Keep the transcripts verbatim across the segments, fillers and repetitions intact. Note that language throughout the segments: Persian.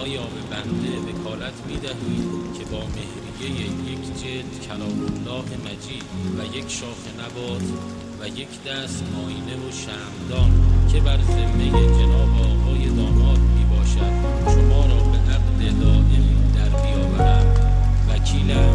آیا به بنده وکالت می دهید که با مهریه یک جلد کلام الله مجید و یک شاخه نبات و یک دست آینه و شمعدان که بر ذمه جناب آقای داماد می باشد شما را به عقد دائم در بیاورم؟ وکیلم.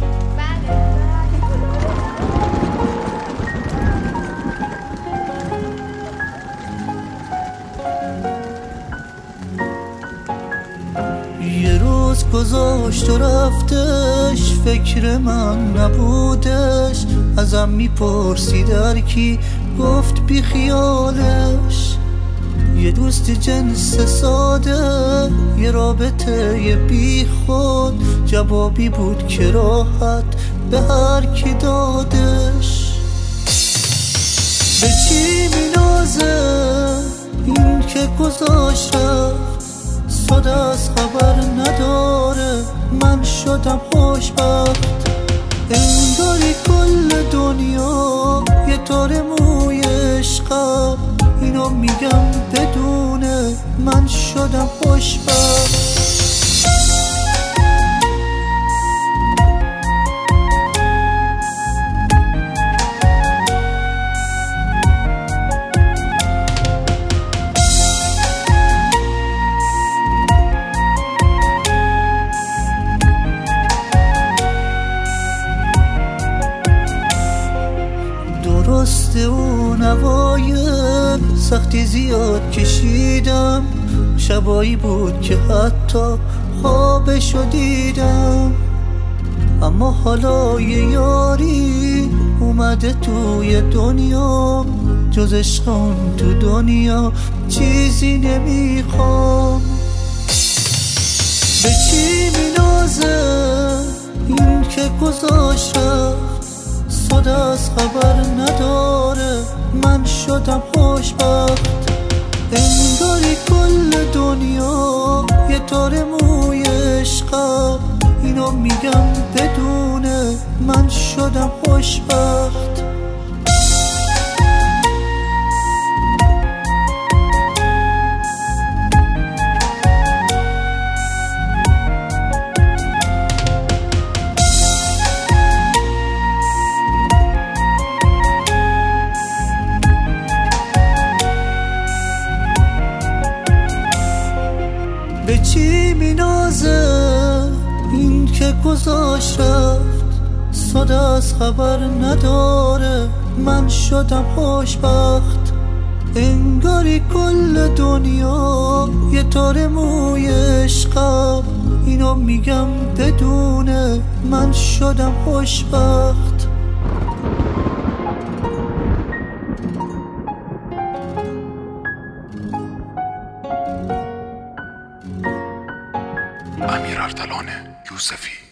یه روز گذاشت و رفتش، فکر من نبودش، ازم میپرسی در کی، گفت بی خیالش. یه دوست جنس ساده، یه رابطه یه بی خود، جوابی بود که راحت به هر کی دادش. به چی مینازه این که گذاشت رفت، صد از خبر نداره، من شدم خوشبخت. انگاری کل دنیا یه تار موی عشقم، اینو میگم بدونه من شدم خوشبخت. درسته اون اوایل سختی زیاد کشیدم، شبایی بود که حتی خوابشو دیدم. اما حالا یه یاری اومده توی دنیا، جز عشقم تو دنیا چیزی نمیخوام. به چی مینازه این که گذاشت صد از خبر نداره، من شدم خوشبخت. انگاری کل دنیا یه تار موی عشقم، اینو میگم بدونه من شدم خوشبخت. به چی مینازه این که گذاشت رفت، صد از خبر نداره، من شدم خوشبخت. انگاری کل دنیا یه تار موی عشقم، اینو میگم بدونه من شدم خوشبخت. امیر ارسلان یوسفی